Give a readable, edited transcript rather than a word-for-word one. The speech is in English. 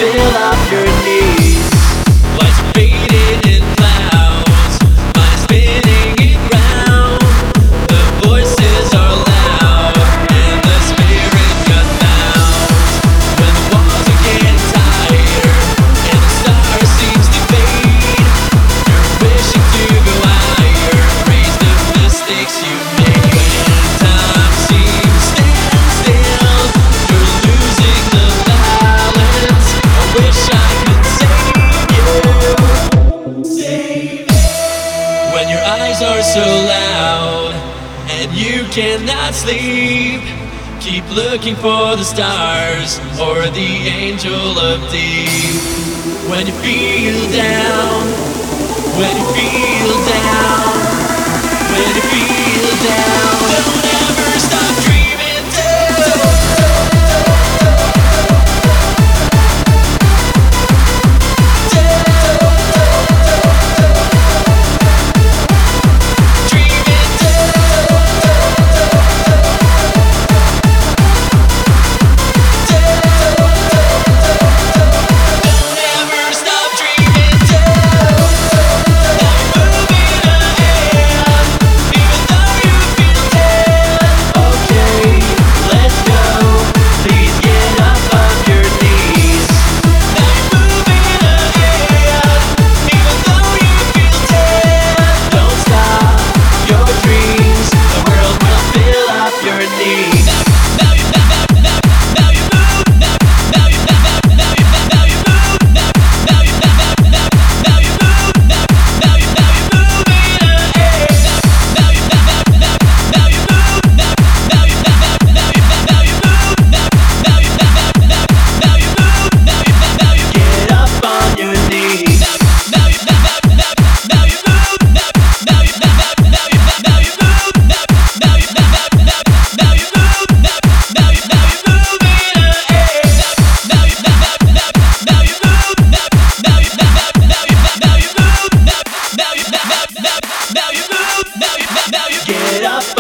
fill up your knees. Lights are fading in clouds, mind spinning it round. The voices are loud, and the spirit got bound. When the walls are getting tighter, and the stars seems to fade, you're wishing to go higher, erase the mistakes you made. When time seems to stand still, you're losing the balance. I wish I could save you. Save me. When your eyes are so loud and you cannot sleep, keep looking for the stars or the angel of deep. When you feel down, when you feel down, when you feel down, don't ever stop dreaming down. Get up